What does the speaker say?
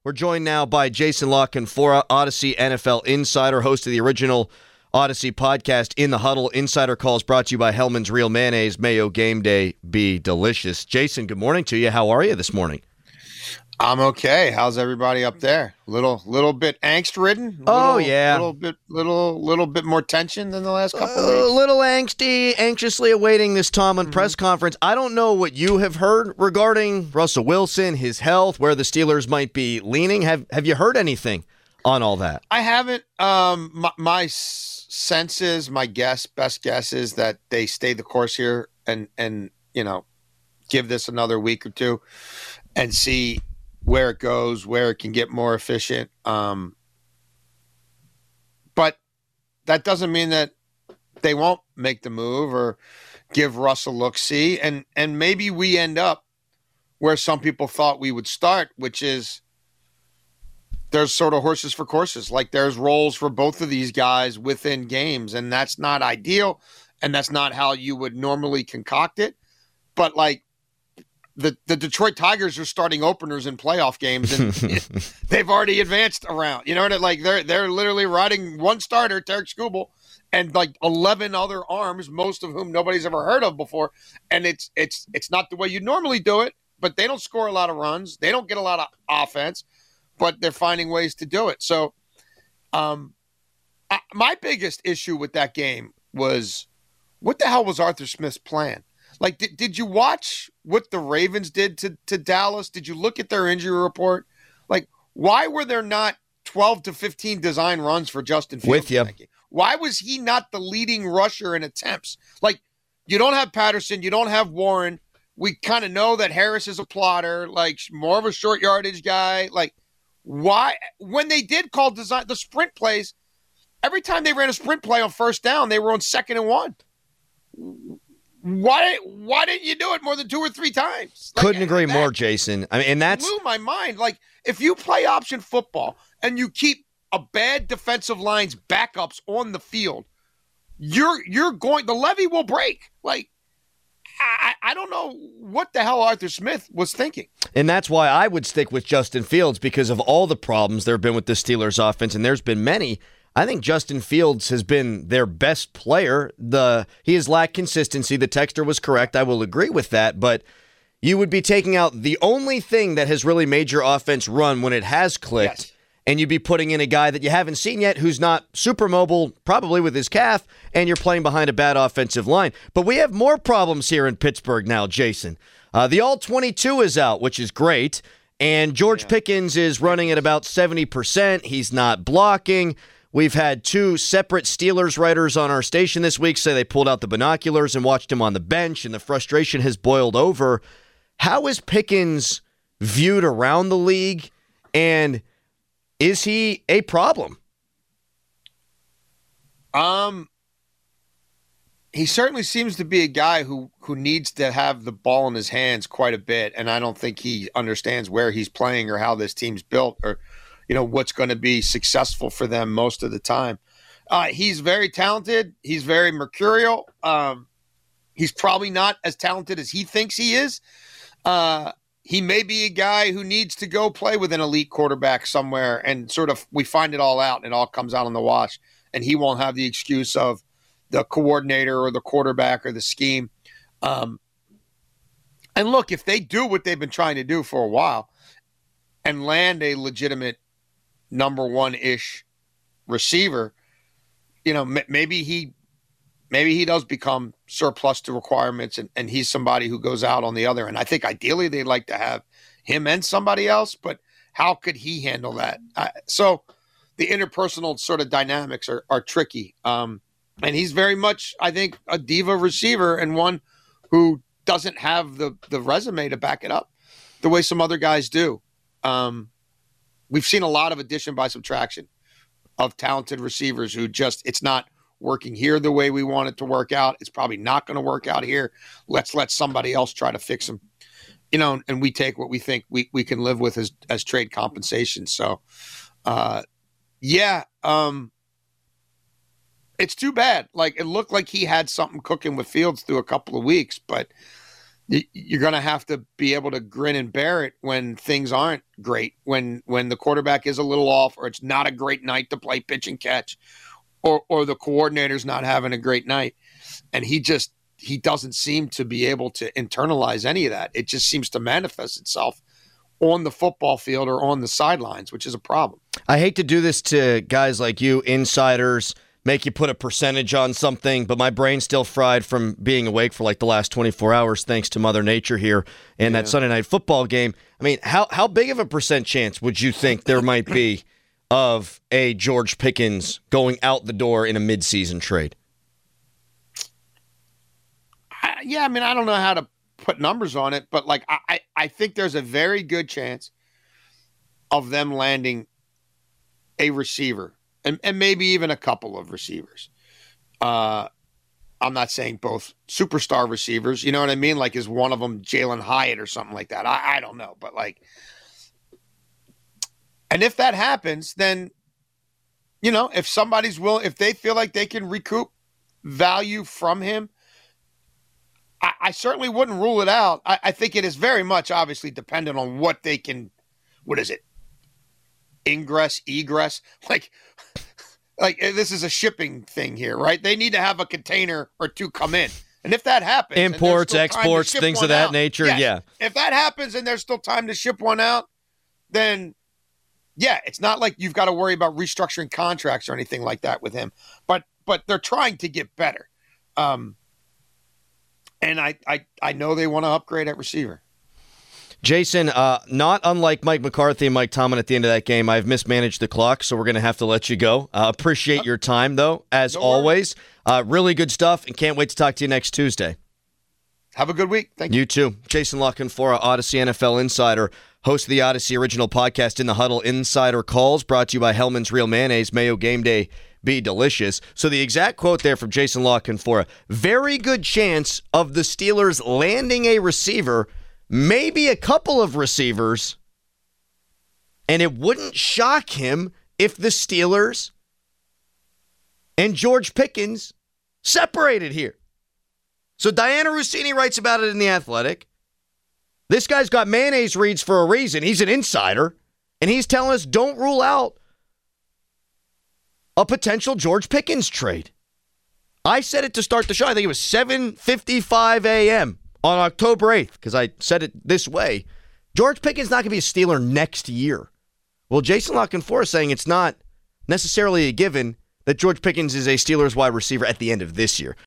We're joined now by Jason La Canfora, Odyssey NFL Insider, host of the original Odyssey podcast, In the Huddle. Insider Calls brought to you by Hellman's Real Mayonnaise. Mayo game day be delicious. Jason, good morning to you. How are you this morning? I'm okay. How's everybody up there? Little bit angst ridden. Yeah. Little bit more tension than the last couple of weeks. A little angsty, anxiously awaiting this Tomlin press conference. I don't know what you have heard regarding Russell Wilson, his health, where the Steelers might be leaning. Have you heard anything on all that? I haven't. My sense is, best guess is that they stay the course here and give this another week or two and see where it goes, where it can get more efficient. But that doesn't mean that they won't make the move or give Russ a look-see. And maybe we end up where some people thought we would start, which is there's sort of horses for courses. Like there's roles for both of these guys within games, and that's not ideal, and that's not how you would normally concoct it. But like, The Detroit Tigers are starting openers in playoff games, and they've already advanced around. You know what? Like they're literally riding one starter, Tarek Skubal, and like 11 other arms, most of whom nobody's ever heard of before. And it's not the way you normally do it, but they don't score a lot of runs, they don't get a lot of offense, but they're finding ways to do it. So, my biggest issue with that game was, what the hell was Arthur Smith's plan? Like, did you watch what the Ravens did to Dallas? Did you look at their injury report? Like, why were there not 12 to 15 design runs for Justin Fields? With you. Why was he not the leading rusher in attempts? Like, you don't have Patterson, you don't have Warren. We kind of know that Harris is a plotter, like more of a short yardage guy. Like, why? When they did call design the sprint plays, every time they ran a sprint play on first down, they were on 2nd and 1. Why didn't you do it more than 2 or 3 times? Like, couldn't agree more, Jason. I mean, and that's blew my mind. Like, if you play option football and you keep a bad defensive line's backups on the field, you're going, the levee will break. Like, I don't know what the hell Arthur Smith was thinking. And that's why I would stick with Justin Fields, because of all the problems there have been with the Steelers offense, and there's been many. I think Justin Fields has been their best player. He has lacked consistency. The texter was correct. I will agree with that. But you would be taking out the only thing that has really made your offense run when it has clicked, yes, and you'd be putting in a guy that you haven't seen yet who's not super mobile, probably with his calf, and you're playing behind a bad offensive line. But we have more problems here in Pittsburgh now, Jason. The All-22 is out, which is great, and George Pickens is running at about 70%. He's not blocking. We've had 2 separate Steelers writers on our station this week say they pulled out the binoculars and watched him on the bench, and the frustration has boiled over. How is Pickens viewed around the league, and is he a problem? He certainly seems to be a guy who needs to have the ball in his hands quite a bit, and I don't think he understands where he's playing or how this team's built or what's going to be successful for them most of the time. He's very talented. He's very mercurial. He's probably not as talented as he thinks he is. He may be a guy who needs to go play with an elite quarterback somewhere, and sort of we find it all out and it all comes out on the wash, and he won't have the excuse of the coordinator or the quarterback or the scheme. And look, if they do what they've been trying to do for a while and land a legitimate number 1-ish receiver, maybe he does become surplus to requirements, and he's somebody who goes out on the other end. I think ideally they'd like to have him and somebody else, but how could he handle that? So the interpersonal sort of dynamics are tricky. And he's very much, I think, a diva receiver, and one who doesn't have the resume to back it up the way some other guys do. We've seen a lot of addition by subtraction of talented receivers who just, it's not working here the way we want it to work out. It's probably not going to work out here. Let's let somebody else try to fix them. And we take what we think we can live with as trade compensation. So, it's too bad. Like, it looked like he had something cooking with Fields through a couple of weeks, but you're going to have to be able to grin and bear it when things aren't great, when the quarterback is a little off, or it's not a great night to play pitch and catch, or the coordinator's not having a great night. And he doesn't seem to be able to internalize any of that. It just seems to manifest itself on the football field or on the sidelines, which is a problem. I hate to do this to guys like you, insiders, make you put a percentage on something, but my brain's still fried from being awake for like the last 24 hours thanks to Mother Nature here and that Sunday night football game. I mean, how big of a percent chance would you think there might be of a George Pickens going out the door in a midseason trade? I mean, I don't know how to put numbers on it, but like I think there's a very good chance of them landing a receiver and maybe even a couple of receivers. I'm not saying both superstar receivers, you know what I mean? Like, is one of them Jalen Hyatt or something like that? I don't know, but like, and if that happens, then, you know, if somebody's willing, if they feel like they can recoup value from him, I certainly wouldn't rule it out. I think it is very much obviously dependent on what they can, what is it? Ingress, egress. Like this is a shipping thing here, right? They need to have a container or two come in. And if that happens, imports, exports, things of that nature, yes. Yeah. If that happens and there's still time to ship one out, then yeah, it's not like you've got to worry about restructuring contracts or anything like that with him. But they're trying to get better. And I know they want to upgrade at receiver. Jason, not unlike Mike McCarthy and Mike Tomlin at the end of that game, I've mismanaged the clock, so we're going to have to let you go. Appreciate your time, though, as always. Really good stuff, and can't wait to talk to you next Tuesday. Have a good week. Thank you. You too. Jason La Canfora, Odyssey NFL Insider, host of the Odyssey original podcast In the Huddle, Insider Calls, brought to you by Hellman's Real Mayonnaise. Mayo game day be delicious. So the exact quote there from Jason La Canfora, very good chance of the Steelers landing a receiver, maybe a couple of receivers, and it wouldn't shock him if the Steelers and George Pickens separated here. So Diana Rossini writes about it in The Athletic. This guy's got mayonnaise reads for a reason. He's an insider, and he's telling us don't rule out a potential George Pickens trade. I said it to start the show. I think it was 7:55 a.m. on October 8th, because I said it this way. George Pickens not going to be a Steeler next year. Well, Jason La Canfora is saying it's not necessarily a given that George Pickens is a Steelers wide receiver at the end of this year.